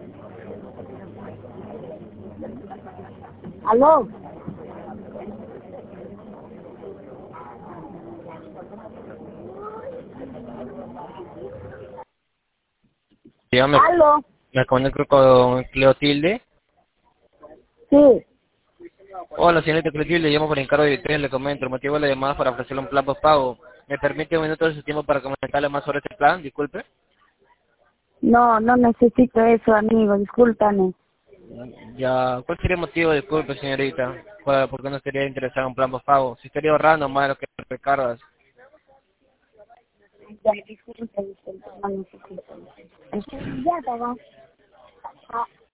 ¿Aló? Dígame, ¿Aló? me conecto con Cleotilde. Sí. Hola, señorita Cleotilde, llamo por encargo de dirección, le comento. El motivo de la llamada es para ofrecerle un plan postpago. ¿Me permite un minuto de su tiempo para comentarle más sobre este plan? Disculpe. No, no necesito eso, amigo, discúlpame. Ya, ¿cuál sería el motivo? Disculpe, señorita. ¿Por qué no estaría interesado en un plan postpago? Si estaría ahorrando más de lo que recargas. Ya, disculpe, no necesito. Ya, papá.